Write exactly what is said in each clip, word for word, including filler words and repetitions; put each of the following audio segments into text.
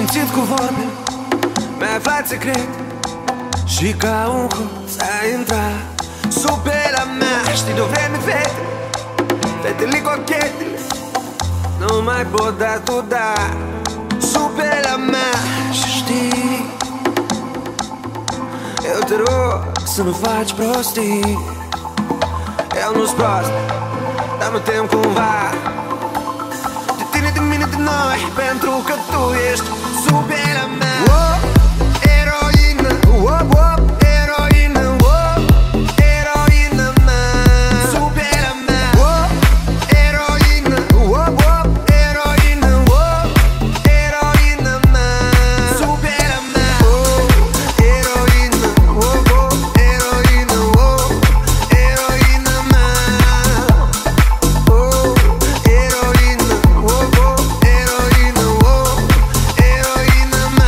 mințit cu vorbe, mi-ai aflat secret și ca un hoț ai intrat sub pielea mea. Știi de-o vreme, fete, fetele cochetele nu mai pot da tu da sub pielea mea. Și știi, eu te rog să nu faci prostii. Eu nu-s prost, dar mă tem cumva de tine, de mine, de noi, pentru că tu ești sub pielea mea. Oh, eroină, oh, oh, eroină, oh, eroină mea, sub pielea mea. Oh, eroină, oh, oh, eroină, oh, eroină mea, sub pielea mea. Oh, eroină, oh, oh, eroină, oh, eroină mea. Oh, eroină, oh, oh, eroină, oh, eroină mea.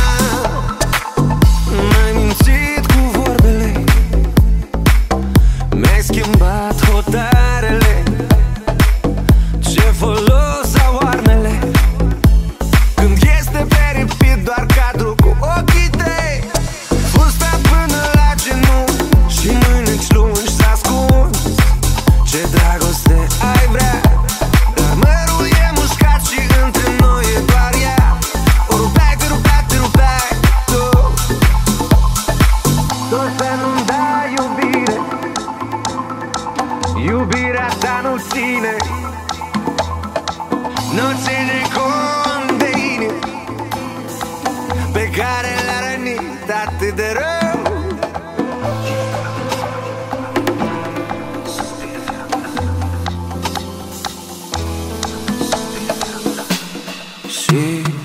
M-ai mințit cu vorbele, mi-ai schimbat hotarele. Ce folos au armele când este pe repeat doar cadru cu ochii tăi, fusta până la genunchi și mâineci lungi s-a ascuns. Ce dragoste ai vrea, dar mărul e mușcat și între noi e doar ea. O rupeai, te rupeai, te rupeai tu, tot să nu-mi dai iubire. Iubirea ta nu ține, nu ține cont de inimi pe care l-a rănit atât de rău. Și